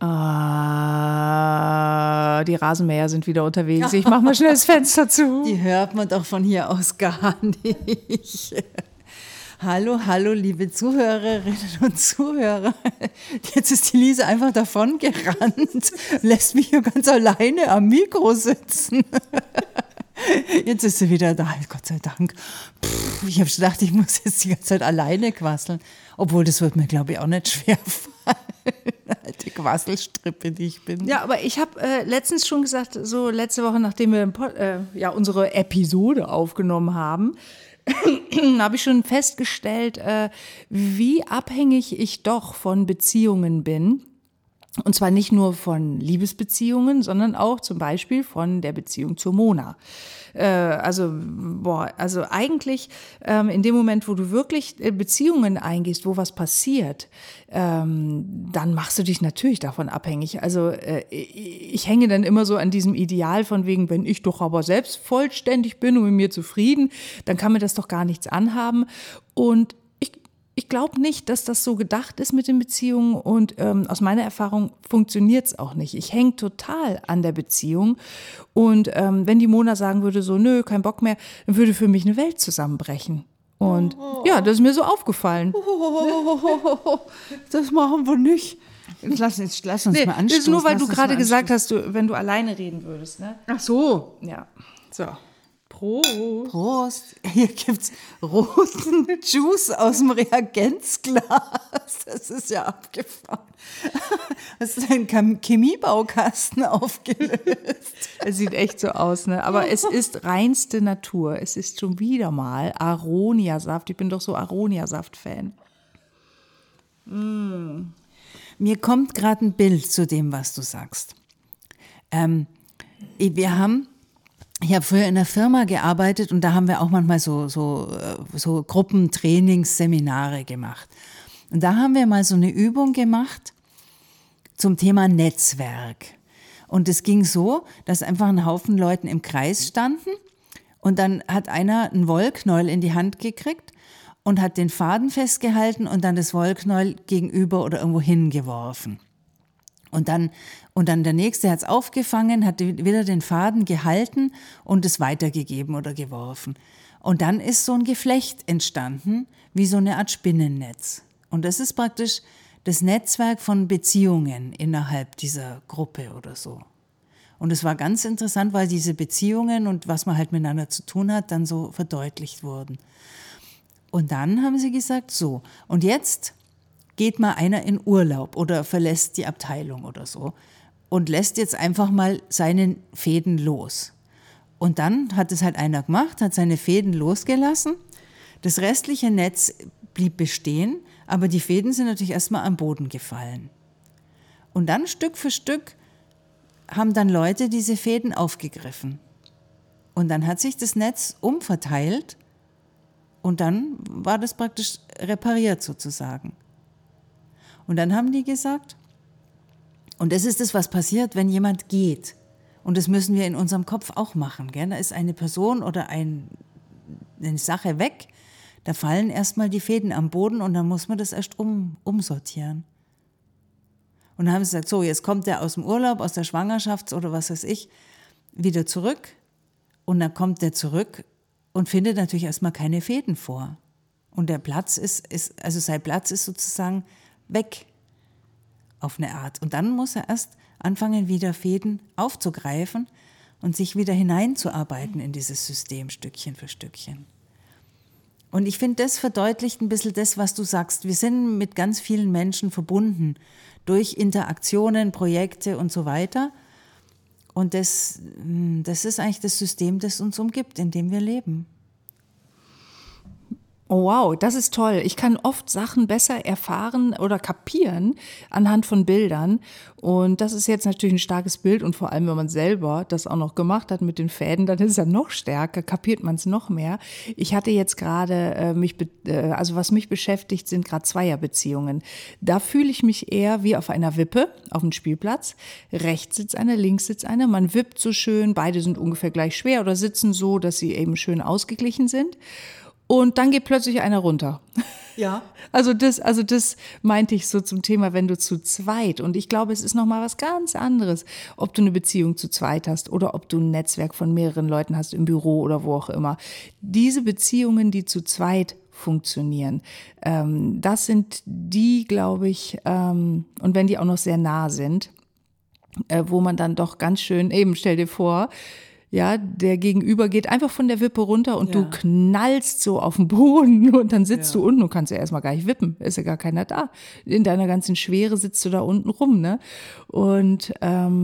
Die Rasenmäher sind wieder unterwegs. Ich mache mal schnell das Fenster zu. Die hört man doch von hier aus gar nicht. Hallo, liebe Zuhörerinnen und Zuhörer. Jetzt ist die Lise einfach davon gerannt, lässt mich hier ganz alleine am Mikro sitzen. Jetzt ist sie wieder da, Gott sei Dank. Ich habe gedacht, ich muss jetzt die ganze Zeit alleine quasseln. Obwohl, das wird mir, glaube ich, auch nicht schwer fallen. Alte Quasselstrippe, die ich bin. Ja, aber ich habe letztens schon gesagt, so letzte Woche, nachdem wir unsere Episode aufgenommen haben, habe ich schon festgestellt, wie abhängig ich doch von Beziehungen bin. Und zwar nicht nur von Liebesbeziehungen, sondern auch zum Beispiel von der Beziehung zur Mona. Also eigentlich in dem Moment, wo du wirklich Beziehungen eingehst, wo was passiert, dann machst du dich natürlich davon abhängig. Also ich hänge dann immer so an diesem Ideal von wegen, wenn ich doch aber selbst vollständig bin und mit mir zufrieden, dann kann mir das doch gar nichts anhaben. Und ich glaube nicht, dass das so gedacht ist mit den Beziehungen und aus meiner Erfahrung funktioniert es auch nicht. Ich hänge total an der Beziehung und wenn die Mona sagen würde so, nö, kein Bock mehr, dann würde für mich eine Welt zusammenbrechen. Und ja, das ist mir so aufgefallen. Das machen wir nicht. Lass uns mal anstoßen. Das ist nur, weil du gerade gesagt hast, wenn du alleine reden würdest. Ne? Ach so. Ja, so. Prost. Prost. Hier gibt's roten Juice aus dem Reagenzglas. Das ist ja abgefahren. Das ist ein Chemiebaukasten aufgelöst. Es sieht echt so aus, ne? Aber es ist reinste Natur. Es ist schon wieder mal Aronia-Saft. Ich bin doch so Aronia-Saft-Fan. Mir kommt gerade ein Bild zu dem, was du sagst. Ich habe früher in einer Firma gearbeitet und da haben wir auch manchmal so Gruppentrainingsseminare gemacht. Und da haben wir mal so eine Übung gemacht zum Thema Netzwerk. Und es ging so, dass einfach ein Haufen Leuten im Kreis standen und dann hat einer einen Wollknäuel in die Hand gekriegt und hat den Faden festgehalten und dann das Wollknäuel gegenüber oder irgendwo hingeworfen. Und dann der Nächste hat es aufgefangen, hat wieder den Faden gehalten und es weitergegeben oder geworfen. Und dann ist so ein Geflecht entstanden, wie so eine Art Spinnennetz. Und das ist praktisch das Netzwerk von Beziehungen innerhalb dieser Gruppe oder so. Und es war ganz interessant, weil diese Beziehungen und was man halt miteinander zu tun hat, dann so verdeutlicht wurden. Und dann haben sie gesagt, so, und jetzt geht mal einer in Urlaub oder verlässt die Abteilung oder so und lässt jetzt einfach mal seine Fäden los. Und dann hat es halt einer gemacht, hat seine Fäden losgelassen. Das restliche Netz blieb bestehen, aber die Fäden sind natürlich erstmal am Boden gefallen. Und dann Stück für Stück haben dann Leute diese Fäden aufgegriffen. Und dann hat sich das Netz umverteilt und dann war das praktisch repariert sozusagen. Und dann haben die gesagt, und das ist das, was passiert, wenn jemand geht. Und das müssen wir in unserem Kopf auch machen. Gell? Da ist eine Person oder eine Sache weg, da fallen erstmal die Fäden am Boden und dann muss man das erst umsortieren. Und dann haben sie gesagt, so, jetzt kommt der aus dem Urlaub, aus der Schwangerschaft oder was weiß ich, wieder zurück. Und dann kommt der zurück und findet natürlich erstmal keine Fäden vor. Und der Platz also sein Platz ist sozusagen weg auf eine Art. Und dann muss er erst anfangen, wieder Fäden aufzugreifen und sich wieder hineinzuarbeiten in dieses System, Stückchen für Stückchen. Und ich finde, das verdeutlicht ein bisschen das, was du sagst. Wir sind mit ganz vielen Menschen verbunden durch Interaktionen, Projekte und so weiter. Und das ist eigentlich das System, das uns umgibt, in dem wir leben. Oh wow, das ist toll. Ich kann oft Sachen besser erfahren oder kapieren anhand von Bildern. Und das ist jetzt natürlich ein starkes Bild. Und vor allem, wenn man selber das auch noch gemacht hat mit den Fäden, dann ist es ja noch stärker, kapiert man es noch mehr. Ich hatte jetzt gerade was mich beschäftigt, sind gerade Zweierbeziehungen. Da fühle ich mich eher wie auf einer Wippe auf dem Spielplatz. Rechts sitzt einer, links sitzt einer. Man wippt so schön, beide sind ungefähr gleich schwer oder sitzen so, dass sie eben schön ausgeglichen sind. Und dann geht plötzlich einer runter. Ja. Also das meinte ich so zum Thema, wenn du zu zweit, und ich glaube, es ist nochmal was ganz anderes, ob du eine Beziehung zu zweit hast oder ob du ein Netzwerk von mehreren Leuten hast im Büro oder wo auch immer. Diese Beziehungen, die zu zweit funktionieren, das sind die, glaube ich, und wenn die auch noch sehr nah sind, wo man dann doch ganz schön, eben stell dir vor, ja, der Gegenüber geht einfach von der Wippe runter und du knallst so auf den Boden und dann sitzt du unten und kannst ja erstmal gar nicht wippen, ist ja gar keiner da. In deiner ganzen Schwere sitzt du da unten rum, ne? Und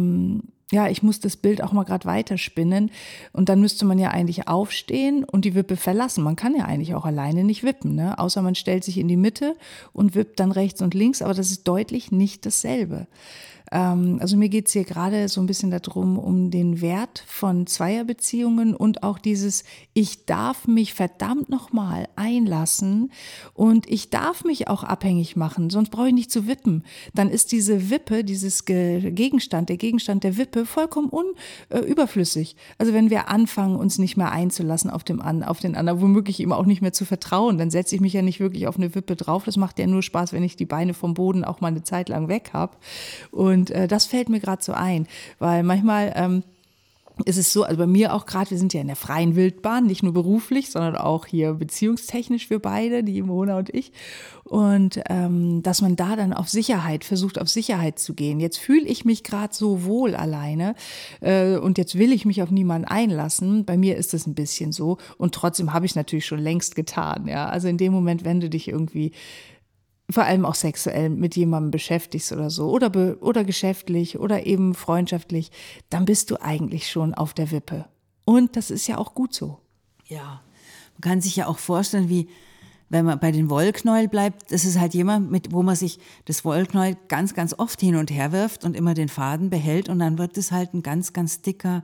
ja, ich muss das Bild auch mal gerade weiterspinnen und dann müsste man ja eigentlich aufstehen und die Wippe verlassen. Man kann ja eigentlich auch alleine nicht wippen, ne? Außer man stellt sich in die Mitte und wippt dann rechts und links, aber das ist deutlich nicht dasselbe. Also mir geht's hier gerade so ein bisschen darum, um den Wert von Zweierbeziehungen und auch dieses, ich darf mich verdammt nochmal einlassen und ich darf mich auch abhängig machen, sonst brauche ich nicht zu wippen. Dann ist diese Wippe, dieses Gegenstand, der Gegenstand der Wippe vollkommen überflüssig. Also wenn wir anfangen, uns nicht mehr einzulassen auf den anderen, womöglich ihm auch nicht mehr zu vertrauen, dann setze ich mich ja nicht wirklich auf eine Wippe drauf. Das macht ja nur Spaß, wenn ich die Beine vom Boden auch mal eine Zeit lang weg habe. Und das fällt mir gerade so ein, weil manchmal ist es so, also bei mir auch gerade, wir sind ja in der freien Wildbahn, nicht nur beruflich, sondern auch hier beziehungstechnisch wir beide, die Mona und ich. Und dass man da dann versucht auf Sicherheit zu gehen. Jetzt fühle ich mich gerade so wohl alleine und jetzt will ich mich auf niemanden einlassen. Bei mir ist das ein bisschen so und trotzdem habe ich es natürlich schon längst getan. Ja? Also in dem Moment, wenn du dich irgendwie vor allem auch sexuell mit jemandem beschäftigst oder so oder geschäftlich oder eben freundschaftlich, dann bist du eigentlich schon auf der Wippe. Und das ist ja auch gut so. Ja, man kann sich ja auch vorstellen, wie wenn man bei den Wollknäuel bleibt, das ist halt jemand, wo man sich das Wollknäuel ganz, ganz oft hin und her wirft und immer den Faden behält und dann wird es halt ein ganz, ganz dicker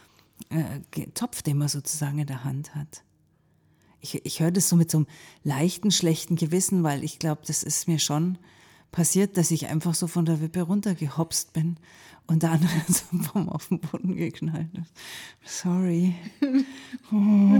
Topf, den man sozusagen in der Hand hat. Ich höre das so mit so einem leichten, schlechten Gewissen, weil ich glaube, das ist mir schon passiert, dass ich einfach so von der Wippe runtergehopst bin und der andere so auf den Boden geknallt ist. Sorry. Oh.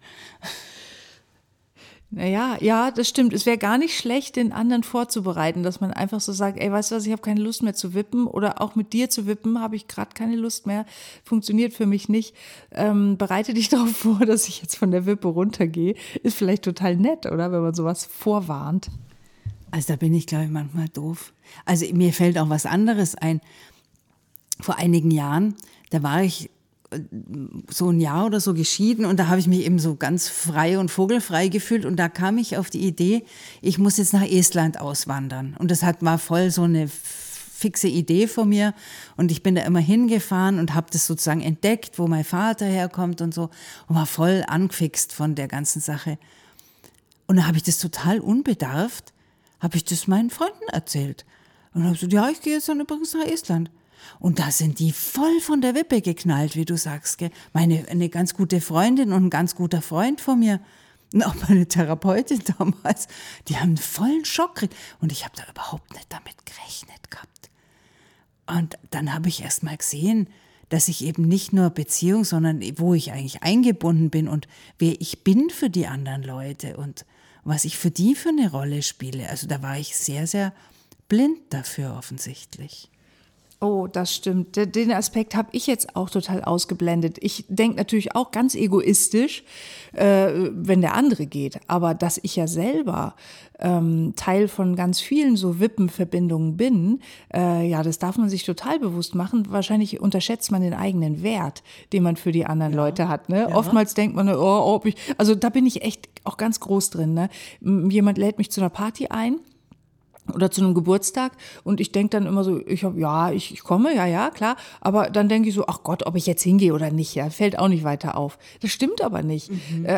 Naja, ja, das stimmt. Es wäre gar nicht schlecht, den anderen vorzubereiten, dass man einfach so sagt, ey, weißt du was, ich habe keine Lust mehr zu wippen oder auch mit dir zu wippen, habe ich gerade keine Lust mehr, funktioniert für mich nicht. Bereite dich darauf vor, dass ich jetzt von der Wippe runtergehe. Ist vielleicht total nett, oder, wenn man sowas vorwarnt. Also da bin ich, glaube ich, manchmal doof. Also mir fällt auch was anderes ein. Vor einigen Jahren, da war ich so ein Jahr oder so geschieden und da habe ich mich eben so ganz frei und vogelfrei gefühlt und da kam ich auf die Idee, ich muss jetzt nach Estland auswandern und das war voll so eine fixe Idee von mir und ich bin da immer hingefahren und habe das sozusagen entdeckt, wo mein Vater herkommt und so und war voll angefixt von der ganzen Sache. Und da habe ich das total unbedarft, habe ich das meinen Freunden erzählt und habe gesagt, ja, ich gehe jetzt dann übrigens nach Estland. Und da sind die voll von der Wippe geknallt, wie du sagst. Gell? Eine ganz gute Freundin und ein ganz guter Freund von mir, und auch meine Therapeutin damals, die haben einen vollen Schock gekriegt. Und ich habe da überhaupt nicht damit gerechnet gehabt. Und dann habe ich erst mal gesehen, dass ich eben nicht nur Beziehung, sondern wo ich eigentlich eingebunden bin und wer ich bin für die anderen Leute und was ich für die für eine Rolle spiele. Also da war ich sehr, sehr blind dafür offensichtlich. Oh, das stimmt. Den Aspekt habe ich jetzt auch total ausgeblendet. Ich denke natürlich auch ganz egoistisch, wenn der andere geht. Aber dass ich ja selber Teil von ganz vielen so Wippenverbindungen bin, ja, das darf man sich total bewusst machen. Wahrscheinlich unterschätzt man den eigenen Wert, den man für die anderen Leute hat. Ne? Ja. Oftmals denkt man, also da bin ich echt auch ganz groß drin. Ne? Jemand lädt mich zu einer Party ein. Oder zu einem Geburtstag und ich denke dann immer so, ich komme, ja, klar, aber dann denke ich so, ach Gott, ob ich jetzt hingehe oder nicht, ja, fällt auch nicht weiter auf. Das stimmt aber nicht.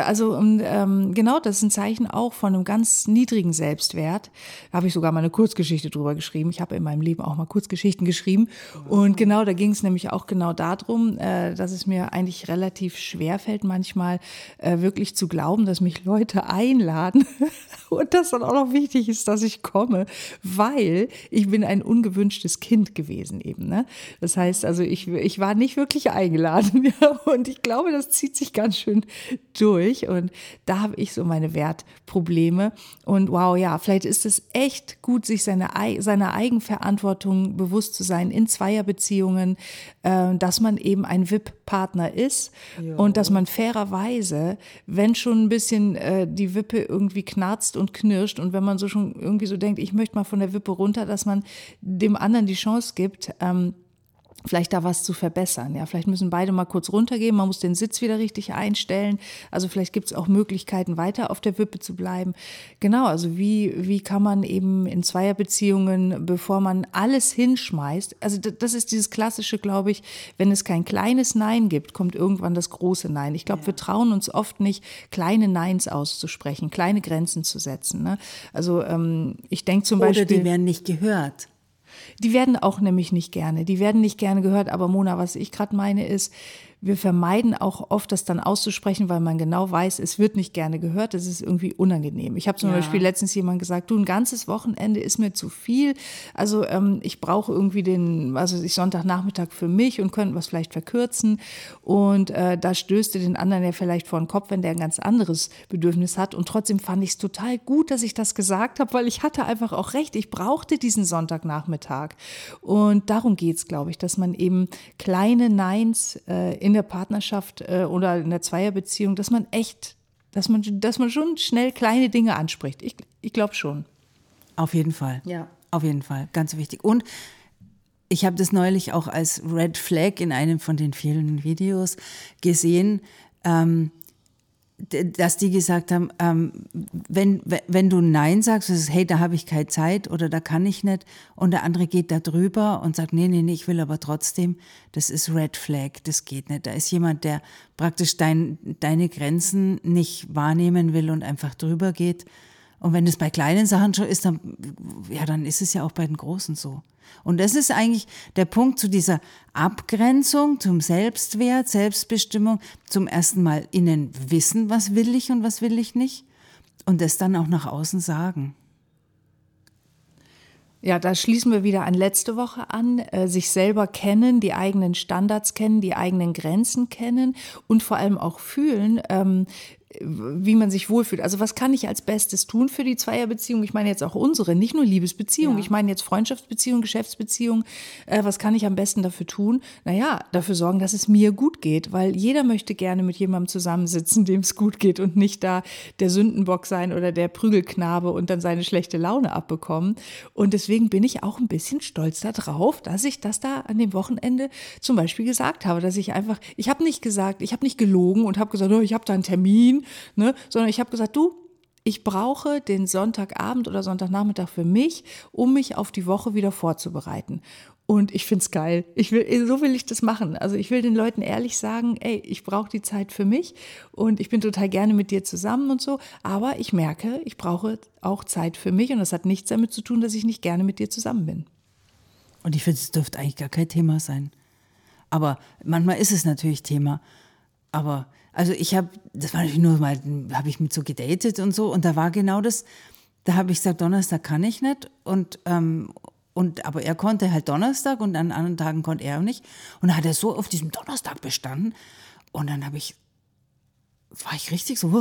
Genau, das ist ein Zeichen auch von einem ganz niedrigen Selbstwert. Da habe ich sogar mal eine Kurzgeschichte drüber geschrieben. Ich habe in meinem Leben auch mal Kurzgeschichten geschrieben und genau, da ging es nämlich auch genau darum, dass es mir eigentlich relativ schwer fällt, manchmal wirklich zu glauben, dass mich Leute einladen und dass dann auch noch wichtig ist, dass ich komme. weil ich bin ein ungewünschtes Kind gewesen eben. Ne? Das heißt also, ich war nicht wirklich eingeladen ja? Und ich glaube, das zieht sich ganz schön durch und da habe ich so meine Wertprobleme und wow, ja, vielleicht ist es echt gut, sich seiner Eigenverantwortung bewusst zu sein in Zweierbeziehungen, dass man eben ein VIP-Partner ist und dass man fairerweise, wenn schon ein bisschen die Wippe irgendwie knarzt und knirscht und wenn man so schon irgendwie so denkt, ich möchte mal von der Wippe runter, dass man dem anderen die Chance gibt, vielleicht da was zu verbessern. Ja, vielleicht müssen beide mal kurz runtergehen, man muss den Sitz wieder richtig einstellen. Also vielleicht gibt es auch Möglichkeiten, weiter auf der Wippe zu bleiben. Genau, also wie kann man eben in Zweierbeziehungen, bevor man alles hinschmeißt, also das ist dieses klassische, glaube ich, wenn es kein kleines Nein gibt, kommt irgendwann das große Nein. Ich glaube, wir trauen uns oft nicht, kleine Neins auszusprechen, kleine Grenzen zu setzen. Ne? Also ich denke zum Beispiel... Oder die werden nicht gehört. Die werden auch nämlich nicht gerne. Die werden nicht gerne gehört. Aber Mona, was ich gerade meine ist, wir vermeiden auch oft, das dann auszusprechen, weil man genau weiß, es wird nicht gerne gehört. Das ist irgendwie unangenehm. Ich habe zum Beispiel letztens jemand gesagt, du, ein ganzes Wochenende ist mir zu viel. Also ich brauche irgendwie Sonntagnachmittag für mich und könnten was vielleicht verkürzen. Und da stößte den anderen ja vielleicht vor den Kopf, wenn der ein ganz anderes Bedürfnis hat. Und trotzdem fand ich es total gut, dass ich das gesagt habe, weil ich hatte einfach auch recht. Ich brauchte diesen Sonntagnachmittag. Und darum geht es, glaube ich, dass man eben kleine Neins in der Partnerschaft oder in der Zweierbeziehung, dass man schon schnell kleine Dinge anspricht. Ich glaube schon. Auf jeden Fall. Ja. Auf jeden Fall, ganz wichtig. Und ich habe das neulich auch als Red Flag in einem von den vielen Videos gesehen, dass die gesagt haben, wenn du Nein sagst, du sagst, hey, da habe ich keine Zeit oder da kann ich nicht und der andere geht da drüber und sagt, nee, ich will aber trotzdem, das ist Red Flag, das geht nicht. Da ist jemand, der praktisch deine Grenzen nicht wahrnehmen will und einfach drüber geht. Und wenn es bei kleinen Sachen schon ist, dann ist es ja auch bei den großen so. Und das ist eigentlich der Punkt zu dieser Abgrenzung, zum Selbstwert, Selbstbestimmung, zum ersten Mal innen wissen, was will ich und was will ich nicht und das dann auch nach außen sagen. Ja, da schließen wir wieder an letzte Woche an, sich selber kennen, die eigenen Standards kennen, die eigenen Grenzen kennen und vor allem auch fühlen, wie man sich wohlfühlt. Also was kann ich als Bestes tun für die Zweierbeziehung? Ich meine jetzt auch unsere, nicht nur Liebesbeziehung, ich meine jetzt Freundschaftsbeziehung, Geschäftsbeziehung. Was kann ich am besten dafür tun? Naja, dafür sorgen, dass es mir gut geht, weil jeder möchte gerne mit jemandem zusammensitzen, dem es gut geht und nicht da der Sündenbock sein oder der Prügelknabe und dann seine schlechte Laune abbekommen. Und deswegen bin ich auch ein bisschen stolz darauf, dass ich das da an dem Wochenende zum Beispiel gesagt habe, dass ich habe nicht gelogen und habe gesagt, oh, ich habe da einen Termin, ne, sondern ich habe gesagt, du, ich brauche den Sonntagabend oder Sonntagnachmittag für mich, um mich auf die Woche wieder vorzubereiten. Und ich finde es geil. So will ich das machen. Also ich will den Leuten ehrlich sagen, ey, ich brauche die Zeit für mich und ich bin total gerne mit dir zusammen und so. Aber ich merke, ich brauche auch Zeit für mich und das hat nichts damit zu tun, dass ich nicht gerne mit dir zusammen bin. Und ich finde, es dürfte eigentlich gar kein Thema sein. Aber manchmal ist es natürlich Thema. Aber also das war natürlich nur mal, habe ich mit so gedatet und so und da war genau das, da habe ich gesagt, Donnerstag kann ich nicht aber er konnte halt Donnerstag und an anderen Tagen konnte er auch nicht und dann hat er so auf diesem Donnerstag bestanden und dann war ich richtig so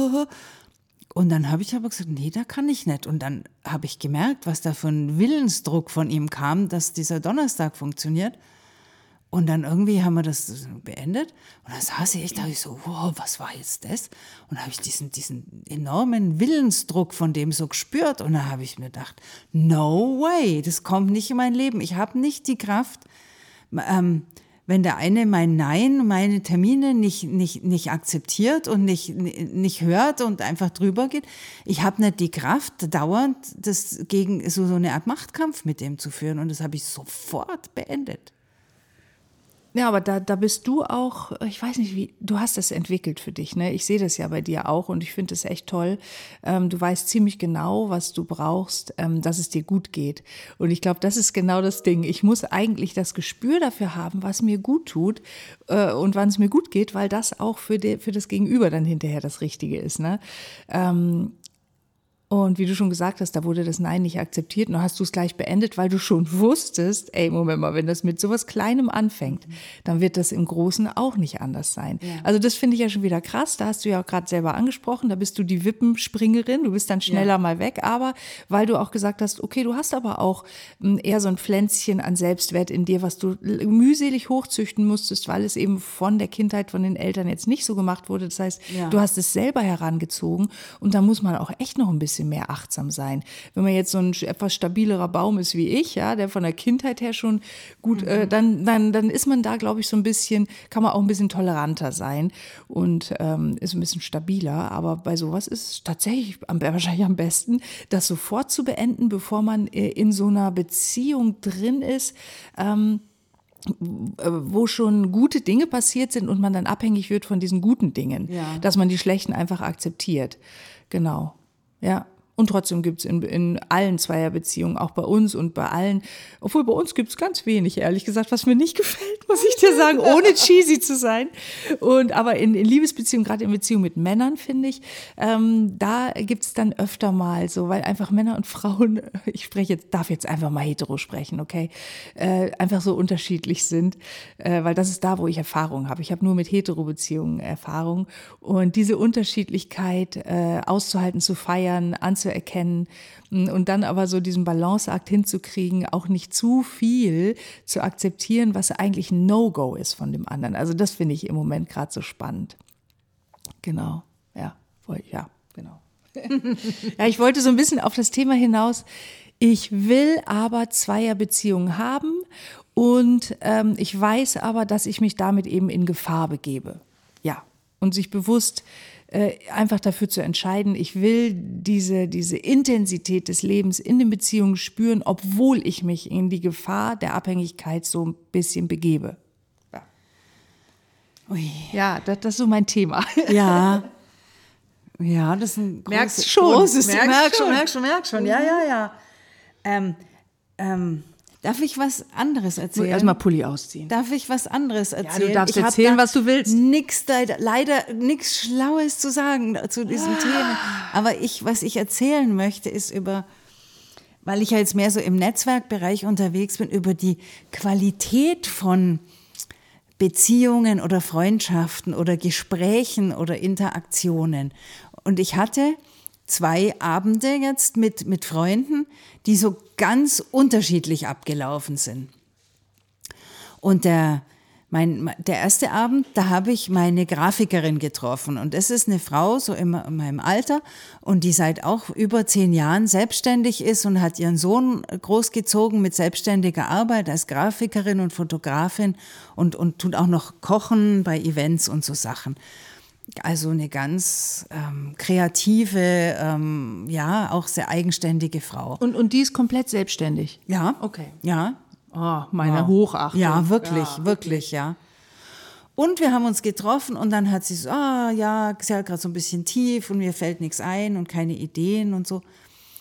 und dann habe ich aber gesagt, nee, da kann ich nicht und dann habe ich gemerkt, was da für ein Willensdruck von ihm kam, dass dieser Donnerstag funktioniert. Und dann irgendwie haben wir das beendet und dann saß ich echt, da habe ich so, wow, was war jetzt das? Und dann habe ich diesen enormen Willensdruck von dem so gespürt und dann habe ich mir gedacht, no way, das kommt nicht in mein Leben. Ich habe nicht die Kraft, wenn der eine mein Nein, meine Termine nicht akzeptiert und nicht hört und einfach drüber geht. Ich habe nicht die Kraft, dauernd das gegen so eine Art Machtkampf mit dem zu führen und das habe ich sofort beendet. Ja, aber da bist du auch, ich weiß nicht, du hast das entwickelt für dich, ne? Ich sehe das ja bei dir auch und ich finde das echt toll. Du weißt ziemlich genau, was du brauchst, dass es dir gut geht. Und ich glaube, das ist genau das Ding. Ich muss eigentlich das Gespür dafür haben, was mir gut tut und wann es mir gut geht, weil das auch für das Gegenüber dann hinterher das Richtige ist, ne? Und wie du schon gesagt hast, da wurde das Nein nicht akzeptiert und dann hast du es gleich beendet, weil du schon wusstest, ey, Moment mal, wenn das mit sowas Kleinem anfängt, dann wird das im Großen auch nicht anders sein. Ja. Also das finde ich ja schon wieder krass, da hast du ja auch gerade selber angesprochen, da bist du die Wippenspringerin, du bist dann schneller mal weg, aber weil du auch gesagt hast, okay, du hast aber auch eher so ein Pflänzchen an Selbstwert in dir, was du mühselig hochzüchten musstest, weil es eben von der Kindheit, von den Eltern jetzt nicht so gemacht wurde. Das heißt, du hast es selber herangezogen und da muss man auch echt noch ein bisschen mehr achtsam sein. Wenn man jetzt so ein etwas stabilerer Baum ist wie ich, ja, der von der Kindheit her schon gut, dann ist man da, glaube ich, so ein bisschen, kann man auch ein bisschen toleranter sein und ist ein bisschen stabiler. Aber bei sowas ist es tatsächlich wahrscheinlich am besten, das sofort zu beenden, bevor man in so einer Beziehung drin ist, wo schon gute Dinge passiert sind und man dann abhängig wird von diesen guten Dingen, dass man die schlechten einfach akzeptiert. Genau, ja. Und trotzdem gibt es in allen Zweierbeziehungen, auch bei uns und bei allen, obwohl bei uns gibt es ganz wenig, ehrlich gesagt, was mir nicht gefällt, muss ich dir sagen, ohne cheesy zu sein. Aber in Liebesbeziehungen, gerade in Beziehungen mit Männern, finde ich, da gibt es dann öfter mal so, weil einfach Männer und Frauen, darf jetzt einfach mal hetero sprechen, okay, einfach so unterschiedlich sind, weil das ist da, wo ich Erfahrung habe. Ich habe nur mit Hetero-Beziehungen Erfahrung und diese Unterschiedlichkeit auszuhalten, zu feiern, anzuerkennen und dann aber so diesen Balanceakt hinzukriegen, auch nicht zu viel zu akzeptieren, was eigentlich ein No-Go ist von dem anderen. Also das finde ich im Moment gerade so spannend. Genau, genau. Ja, ich wollte so ein bisschen auf das Thema hinaus. Ich will aber Zweierbeziehungen haben und ich weiß aber, dass ich mich damit eben in Gefahr begebe. Ja, und sich bewusst einfach dafür zu entscheiden, ich will diese Intensität des Lebens in den Beziehungen spüren, obwohl ich mich in die Gefahr der Abhängigkeit so ein bisschen begebe. Ja, ja, das ist so mein Thema. Ja, das ist ein merkst schon. Ja. Darf ich was anderes erzählen? Erstmal Pulli ausziehen. Darf ich was anderes erzählen? Ja, du darfst erzählen, was du willst. Leider nichts Schlaues zu sagen zu diesem Thema. Aber was ich erzählen möchte, ist weil ich ja jetzt mehr so im Netzwerkbereich unterwegs bin, über die Qualität von Beziehungen oder Freundschaften oder Gesprächen oder Interaktionen. Und ich hatte 2 Abende jetzt mit Freunden, die so ganz unterschiedlich abgelaufen sind. Und der erste Abend, da habe ich meine Grafikerin getroffen. Und das ist eine Frau, so in meinem Alter, und die seit auch über 10 Jahren selbstständig ist und hat ihren Sohn großgezogen mit selbstständiger Arbeit als Grafikerin und Fotografin und tut auch noch kochen bei Events und so Sachen. Also eine ganz kreative, auch sehr eigenständige Frau. Und die ist komplett selbstständig? Ja. Okay. Ja. Oh, meine Hochachtung. Ja, wirklich, ja. Und wir haben uns getroffen und dann hat sie so, sie hat gerade so ein bisschen tief und mir fällt nichts ein und keine Ideen und so.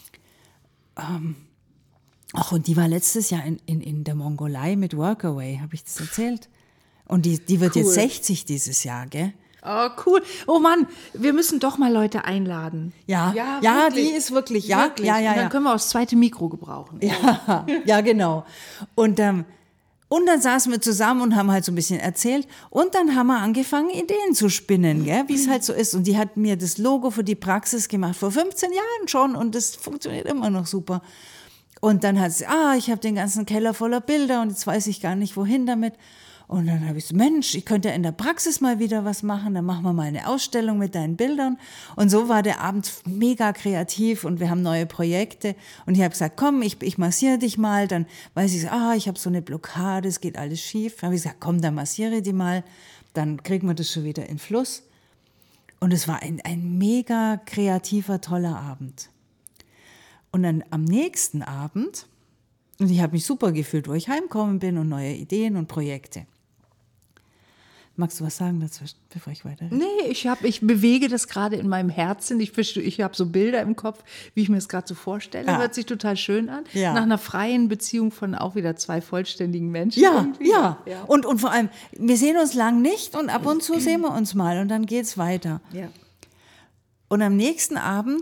Und die war letztes Jahr in der Mongolei mit Workaway, habe ich das erzählt? Und die wird jetzt 60 dieses Jahr, gell? Oh, cool. Oh Mann, wir müssen doch mal Leute einladen. Ja, die ist wirklich, wirklich. Ja. Und dann können wir auch das zweite Mikro gebrauchen. Ja, genau. Und dann saßen wir zusammen und haben halt so ein bisschen erzählt. Und dann haben wir angefangen, Ideen zu spinnen, gell, wie es halt so ist. Und die hat mir das Logo für die Praxis gemacht, vor 15 Jahren schon. Und das funktioniert immer noch super. Und dann hat sie, ich habe den ganzen Keller voller Bilder und jetzt weiß ich gar nicht, wohin damit. Und dann habe ich so, Mensch, ich könnte ja in der Praxis mal wieder was machen, dann machen wir mal eine Ausstellung mit deinen Bildern. Und so war der Abend mega kreativ und wir haben neue Projekte. Und ich habe gesagt, komm, ich massiere dich mal. Dann weiß ich, ich habe so eine Blockade, es geht alles schief. Dann habe ich gesagt, komm, dann massiere die mal. Dann kriegen wir das schon wieder in Fluss. Und es war ein mega kreativer, toller Abend. Und dann am nächsten Abend, und ich habe mich super gefühlt, wo ich heimgekommen bin und neue Ideen und Projekte. Magst du was sagen dazwischen, bevor ich weiterrede? Nee, ich bewege das gerade in meinem Herzen. Ich habe so Bilder im Kopf, wie ich mir das gerade so vorstelle. Hört sich total schön an. Ja. Nach einer freien Beziehung von auch wieder 2 vollständigen Menschen. Ja. Und vor allem, wir sehen uns lang nicht und ab und zu sehen wir uns mal und dann geht's weiter. Ja. Und am nächsten Abend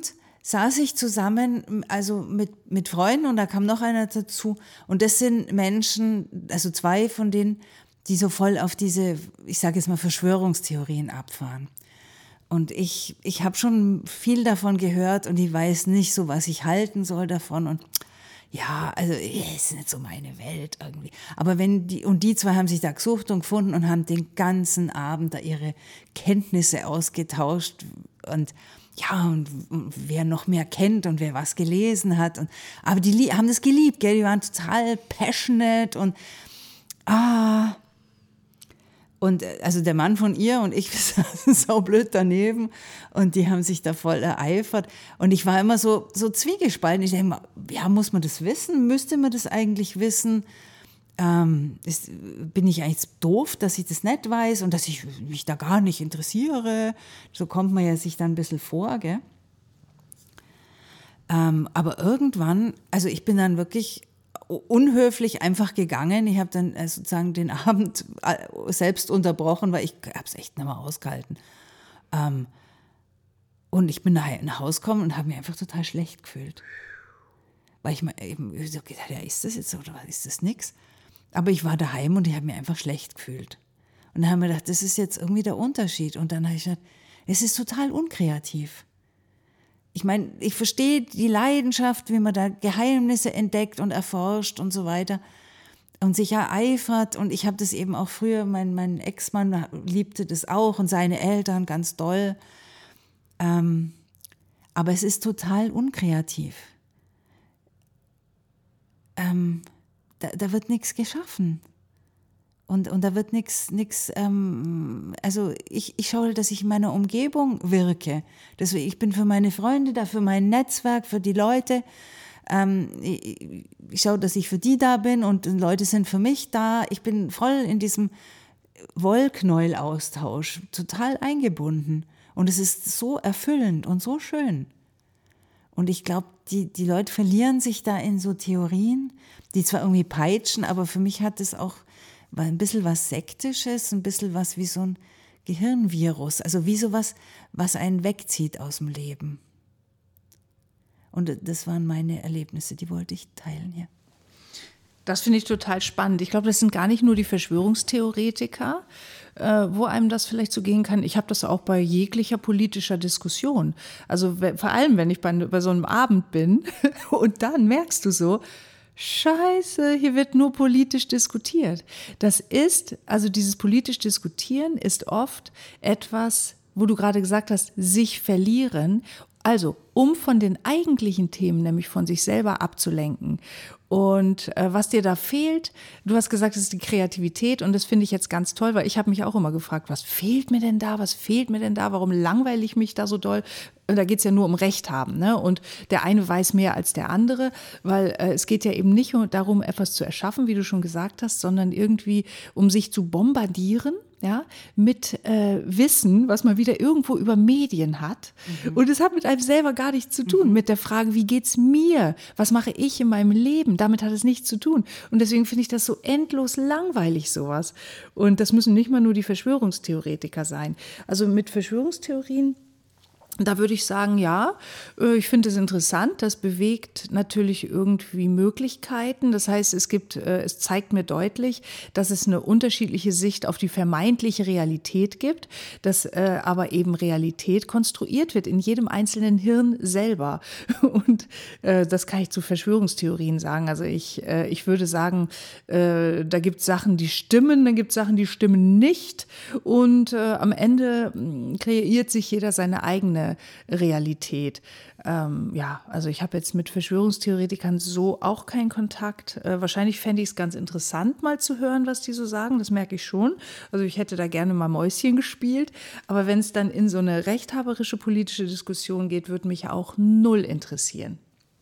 saß ich zusammen, also mit Freunden und da kam noch einer dazu. Und das sind Menschen, also 2 von denen, die so voll auf diese, ich sage jetzt mal, Verschwörungstheorien abfahren. Und ich habe schon viel davon gehört und ich weiß nicht so, was ich halten soll davon. Und ja, also ist nicht so meine Welt irgendwie. Aber die 2 haben sich da gesucht und gefunden und haben den ganzen Abend da ihre Kenntnisse ausgetauscht und ja, und wer noch mehr kennt und wer was gelesen hat. Aber die haben das geliebt, gell? Die waren total passionate und Und also der Mann von ihr und ich, wir saßen saublöd daneben und die haben sich da voll ereifert. Und ich war immer so zwiegespalten. Ich denke mal, ja, muss man das wissen? Müsste man das eigentlich wissen? Bin ich eigentlich doof, dass ich das nicht weiß und dass ich mich da gar nicht interessiere? So kommt man ja sich dann ein bisschen vor, gell? Aber irgendwann, also ich bin dann wirklich unhöflich einfach gegangen. Ich habe dann sozusagen den Abend selbst unterbrochen, weil ich habe es echt nicht mehr ausgehalten. Und ich bin nachher nach Hause gekommen und habe mich einfach total schlecht gefühlt. Weil ich mir eben so gedacht, ja, ist das jetzt so oder was, ist das nix? Aber ich war daheim und ich habe mich einfach schlecht gefühlt. Und dann haben wir gedacht, das ist jetzt irgendwie der Unterschied. Und dann habe ich gedacht, es ist total unkreativ. Ich meine, ich verstehe die Leidenschaft, wie man da Geheimnisse entdeckt und erforscht und so weiter und sich ereifert. Und ich habe das eben auch früher, mein Ex-Mann liebte das auch und seine Eltern ganz doll. Aber es ist total unkreativ. Da wird nichts geschaffen. Und da wird nichts, also ich schaue, dass ich in meiner Umgebung wirke. Deswegen, ich bin für meine Freunde da, für mein Netzwerk, für die Leute. Ich schaue, dass ich für die da bin und Leute sind für mich da. Ich bin voll in diesem Wollknäuel-Austausch, total eingebunden. Und es ist so erfüllend und so schön. Und ich glaube, die Leute verlieren sich da in so Theorien, die zwar irgendwie peitschen, aber für mich hat es auch war ein bisschen was Sektisches, ein bisschen was wie so ein Gehirnvirus, also wie sowas, was einen wegzieht aus dem Leben. Und das waren meine Erlebnisse, die wollte ich teilen hier. Das finde ich total spannend. Ich glaube, das sind gar nicht nur die Verschwörungstheoretiker, wo einem das vielleicht so gehen kann. Ich habe das auch bei jeglicher politischer Diskussion. Also vor allem, wenn ich bei so einem Abend bin und dann merkst du so, Scheiße, hier wird nur politisch diskutiert. Also dieses politisch Diskutieren ist oft etwas, wo du gerade gesagt hast, sich verlieren. Also, um von den eigentlichen Themen, nämlich von sich selber abzulenken. Und was dir da fehlt, du hast gesagt, es ist die Kreativität und das finde ich jetzt ganz toll, weil ich habe mich auch immer gefragt, was fehlt mir denn da, warum langweile ich mich da so doll? Und da geht es ja nur um Recht haben, ne? Und der eine weiß mehr als der andere, weil es geht ja eben nicht darum, etwas zu erschaffen, wie du schon gesagt hast, sondern irgendwie um sich zu bombardieren, ja, mit Wissen, was man wieder irgendwo über Medien hat. Mhm. Und es hat mit einem selber gar nichts zu tun, mit der Frage, wie geht's mir? Was mache ich in meinem Leben? Damit hat es nichts zu tun. Und deswegen finde ich das so endlos langweilig, sowas. Und das müssen nicht mal nur die Verschwörungstheoretiker sein. Also mit Verschwörungstheorien, da würde ich sagen, ja, ich finde es interessant, das bewegt natürlich irgendwie Möglichkeiten. Das heißt, es zeigt mir deutlich, dass es eine unterschiedliche Sicht auf die vermeintliche Realität gibt, dass aber eben Realität konstruiert wird in jedem einzelnen Hirn selber. Und das kann ich zu Verschwörungstheorien sagen. Also ich würde sagen, da gibt es Sachen, die stimmen, dann gibt es Sachen, die stimmen nicht. Und am Ende kreiert sich jeder seine eigene Realität. Ja, also ich habe jetzt mit Verschwörungstheoretikern so auch keinen Kontakt. Wahrscheinlich fände ich es ganz interessant, mal zu hören, was die so sagen. Das merke ich schon. Also ich hätte da gerne mal Mäuschen gespielt. Aber wenn es dann in so eine rechthaberische politische Diskussion geht, würde mich auch null interessieren.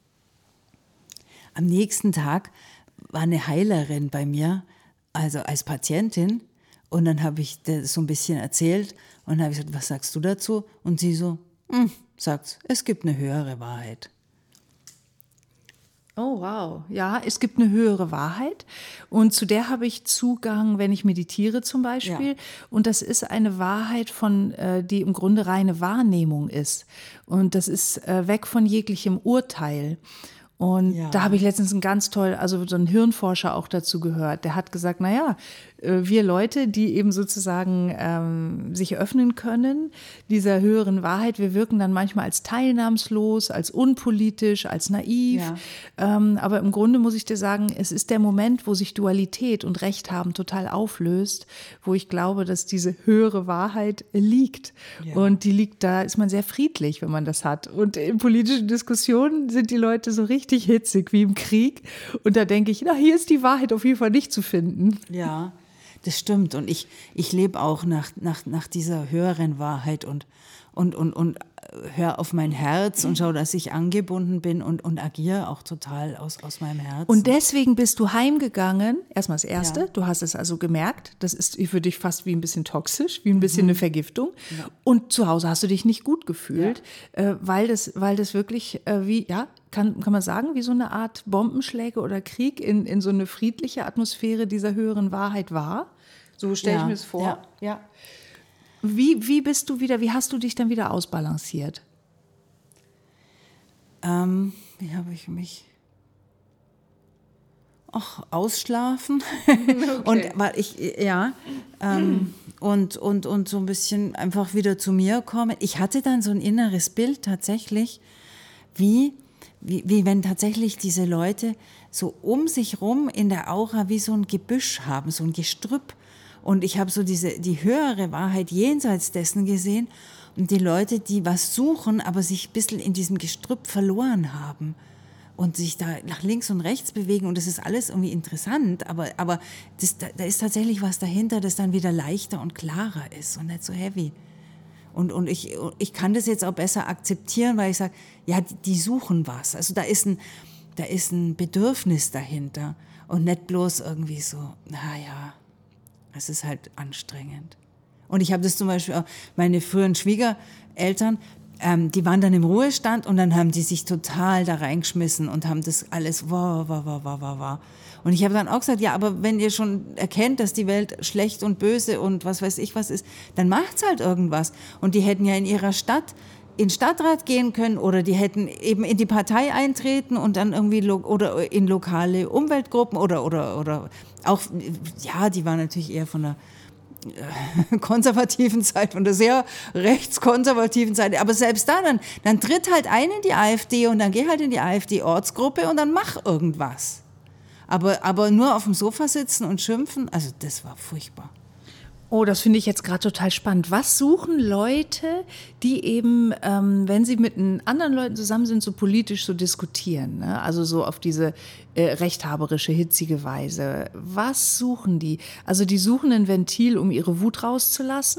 Am nächsten Tag war eine Heilerin bei mir, also als Patientin. Und dann habe ich das so ein bisschen erzählt und habe gesagt, was sagst du dazu? Und sie so, sagt, es gibt eine höhere Wahrheit. Oh, wow. Ja, es gibt eine höhere Wahrheit und zu der habe ich Zugang, wenn ich meditiere zum Beispiel. Ja. Und das ist eine Wahrheit die im Grunde reine Wahrnehmung ist. Und das ist weg von jeglichem Urteil. Und Ja. da habe ich letztens so einen Hirnforscher auch dazu gehört. Der hat gesagt, naja, wir Leute, die eben sozusagen sich öffnen können, dieser höheren Wahrheit, wir wirken dann manchmal als teilnahmslos, als unpolitisch, als naiv. Ja. Aber im Grunde muss ich dir sagen, es ist der Moment, wo sich Dualität und Recht haben total auflöst, wo ich glaube, dass diese höhere Wahrheit liegt. Ja. Und die liegt, da ist man sehr friedlich, wenn man das hat. Und in politischen Diskussionen sind die Leute so richtig hitzig wie im Krieg. Und da denke ich, na, hier ist die Wahrheit auf jeden Fall nicht zu finden. Ja, das stimmt. Und ich lebe auch nach dieser höheren Wahrheit und höre auf mein Herz und schaue, dass ich angebunden bin und agiere auch total aus meinem Herzen. Und deswegen bist du heimgegangen, erstmal das Erste, Ja. du hast es also gemerkt, das ist für dich fast wie ein bisschen toxisch, wie ein bisschen eine Vergiftung. Ja. Und zu Hause hast du dich nicht gut gefühlt, weil das wirklich kann man sagen, wie so eine Art Bombenschläge oder Krieg in so eine friedliche Atmosphäre dieser höheren Wahrheit war. So stelle ich Ja, mir das vor. ja. Ja. Wie hast du dich dann wieder ausbalanciert? Wie habe ich mich? Ausschlafen. Und weil ich, und so ein bisschen einfach wieder zu mir kommen. Ich hatte dann so ein inneres Bild tatsächlich, wie wenn tatsächlich diese Leute so um sich rum in der Aura wie so ein Gebüsch haben, so ein Gestrüpp. Und ich habe so die höhere Wahrheit jenseits dessen gesehen und die Leute, die was suchen, aber sich ein bisschen in diesem Gestrüpp verloren haben und sich da nach links und rechts bewegen und das ist alles irgendwie interessant, aber da ist tatsächlich was dahinter, das dann wieder leichter und klarer ist und nicht so heavy. Und ich kann das jetzt auch besser akzeptieren, weil ich sage, ja, die suchen was. Also da ist ein Bedürfnis dahinter und nicht bloß irgendwie so, naja, es ist halt anstrengend. Und ich habe das zum Beispiel auch, meine früheren Schwiegereltern, die waren dann im Ruhestand und dann haben die sich total da reingeschmissen und haben das alles, Und ich habe dann auch gesagt, ja, aber wenn ihr schon erkennt, dass die Welt schlecht und böse und was weiß ich was ist, dann macht's halt irgendwas. Und die hätten ja in ihrer Stadt in den Stadtrat gehen können oder die hätten eben in die Partei eintreten und dann irgendwie oder in lokale Umweltgruppen oder auch, ja, die waren natürlich eher von der konservativen Seite, von der sehr rechtskonservativen Seite. Aber selbst da, dann tritt halt ein in die AfD und dann geh halt in die AfD-Ortsgruppe und dann mach irgendwas. Aber nur auf dem Sofa sitzen und schimpfen, also das war furchtbar. Oh, das finde ich jetzt gerade total spannend. Was suchen Leute, die eben, wenn sie mit anderen Leuten zusammen sind, so politisch so diskutieren, ne? Also so auf diese rechthaberische, hitzige Weise. Was suchen die? Also die suchen ein Ventil, um ihre Wut rauszulassen.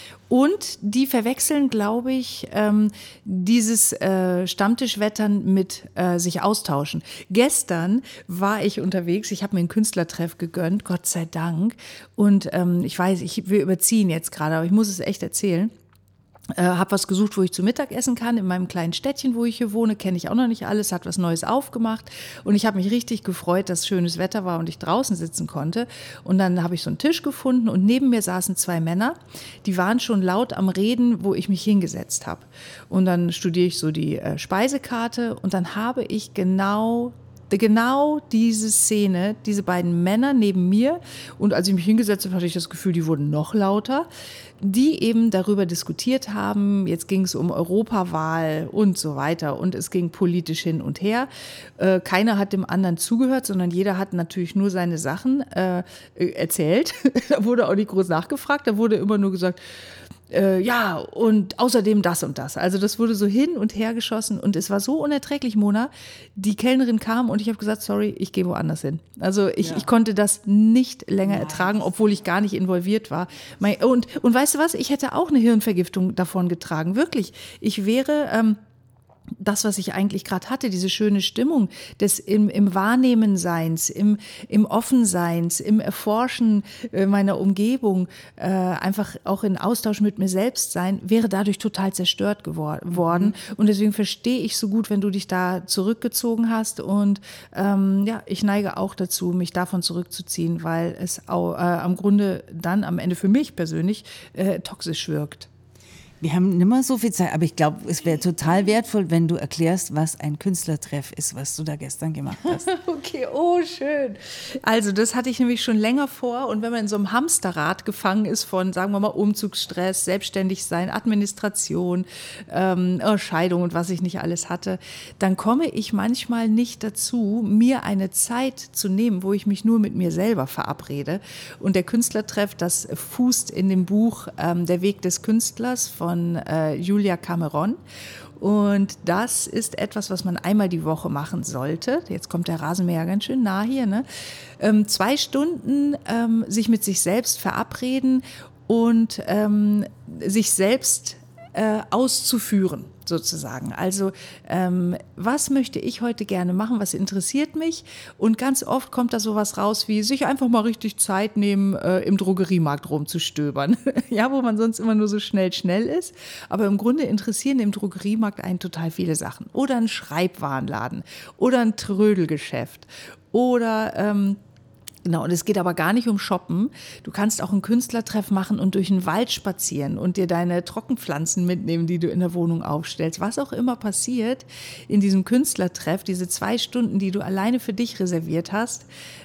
Und die verwechseln, glaube ich, dieses Stammtischwettern mit sich austauschen. Gestern war ich unterwegs, ich habe mir einen Künstlertreff gegönnt, Gott sei Dank. Und ich weiß, wir überziehen jetzt gerade, aber ich muss es echt erzählen. Habe was gesucht, wo ich zu Mittag essen kann. In meinem kleinen Städtchen, wo ich hier wohne, kenne ich auch noch nicht alles, hat was Neues aufgemacht. Und ich habe mich richtig gefreut, dass schönes Wetter war und ich draußen sitzen konnte. Und dann habe ich so einen Tisch gefunden und neben mir saßen 2 Männer, die waren schon laut am Reden, wo ich mich hingesetzt habe. Und dann studiere ich so die Speisekarte und dann habe ich genau diese Szene, diese beiden Männer neben mir, und als ich mich hingesetzt habe, hatte ich das Gefühl, die wurden noch lauter, die eben darüber diskutiert haben, jetzt ging es um Europawahl und so weiter und es ging politisch hin und her. Keiner hat dem anderen zugehört, sondern jeder hat natürlich nur seine Sachen erzählt. Da wurde auch nicht groß nachgefragt, da wurde immer nur gesagt, ja, und außerdem das und das. Also das wurde so hin und her geschossen und es war so unerträglich, Mona. Die Kellnerin kam und ich habe gesagt, sorry, ich gehe woanders hin. Also ich konnte das nicht länger ertragen, obwohl ich gar nicht involviert war. Und weißt du was, ich hätte auch eine Hirnvergiftung davon getragen, wirklich. Ich wäre das, was ich eigentlich gerade hatte, diese schöne Stimmung des im Wahrnehmen-Seins, im Offenseins, im Erforschen meiner Umgebung, einfach auch in Austausch mit mir selbst sein, wäre dadurch total zerstört worden. Und deswegen verstehe ich so gut, wenn du dich da zurückgezogen hast. Und ich neige auch dazu, mich davon zurückzuziehen, weil es am Grunde dann am Ende für mich persönlich toxisch wirkt. Wir haben nicht mehr so viel Zeit, aber ich glaube, es wäre total wertvoll, wenn du erklärst, was ein Künstlertreff ist, was du da gestern gemacht hast. Okay, oh schön. Also das hatte ich nämlich schon länger vor und wenn man in so einem Hamsterrad gefangen ist von, sagen wir mal, Umzugsstress, Selbstständigsein, Administration, Scheidung und was ich nicht alles hatte, dann komme ich manchmal nicht dazu, mir eine Zeit zu nehmen, wo ich mich nur mit mir selber verabrede. Und der Künstlertreff, das fußt in dem Buch Der Weg des Künstlers von Julia Cameron. Und das ist etwas, was man einmal die Woche machen sollte. Jetzt kommt der Rasenmäher ganz schön nah hier, ne? 2 Stunden sich mit sich selbst verabreden und sich selbst auszuführen, sozusagen. Also was möchte ich heute gerne machen, was interessiert mich? Und ganz oft kommt da sowas raus wie, sich einfach mal richtig Zeit nehmen, im Drogeriemarkt rumzustöbern. Ja, wo man sonst immer nur so schnell ist. Aber im Grunde interessieren im Drogeriemarkt einen total viele Sachen. Oder ein Schreibwarenladen oder ein Trödelgeschäft oder genau, und es geht aber gar nicht um Shoppen. Du kannst auch einen Künstlertreff machen und durch den Wald spazieren und dir deine Trockenpflanzen mitnehmen, die du in der Wohnung aufstellst. Was auch immer passiert in diesem Künstlertreff, diese 2 Stunden, die du alleine für dich reserviert hast,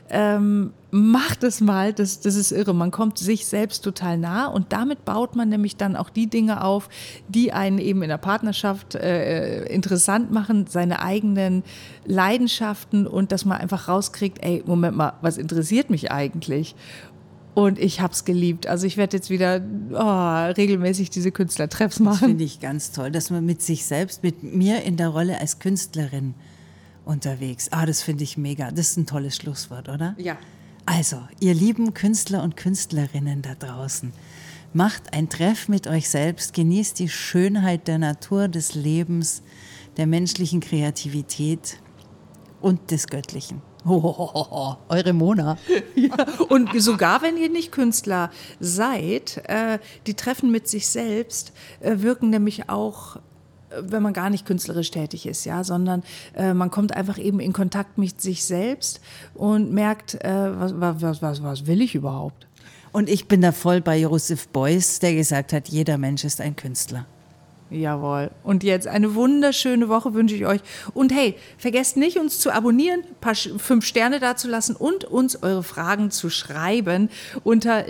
mach das mal, das ist irre. Man kommt sich selbst total nah und damit baut man nämlich dann auch die Dinge auf, die einen eben in der Partnerschaft interessant machen, seine eigenen Leidenschaften und dass man einfach rauskriegt, ey, Moment mal, was interessiert mich eigentlich? Und ich habe es geliebt. Also ich werde jetzt wieder regelmäßig diese Künstlertreffs machen. Das finde ich ganz toll, dass man mit sich selbst, mit mir in der Rolle als Künstlerin unterwegs. Das finde ich mega. Das ist ein tolles Schlusswort, oder? Ja. Also, ihr lieben Künstler und Künstlerinnen da draußen, macht ein Treff mit euch selbst, genießt die Schönheit der Natur, des Lebens, der menschlichen Kreativität und des Göttlichen. Eure Mona. Ja, und sogar wenn ihr nicht Künstler seid, die Treffen mit sich selbst wirken nämlich auch, wenn man gar nicht künstlerisch tätig ist, ja, sondern man kommt einfach eben in Kontakt mit sich selbst und merkt, was will ich überhaupt? Und ich bin da voll bei Joseph Beuys, der gesagt hat, jeder Mensch ist ein Künstler. Jawohl. Und jetzt eine wunderschöne Woche wünsche ich euch. Und hey, vergesst nicht, uns zu abonnieren, ein paar 5 Sterne dazulassen und uns eure Fragen zu schreiben unter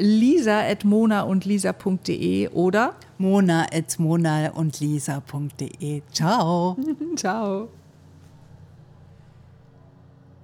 lisa@monaundlisa.de oder mona@monaundlisa.de. Ciao. Ciao.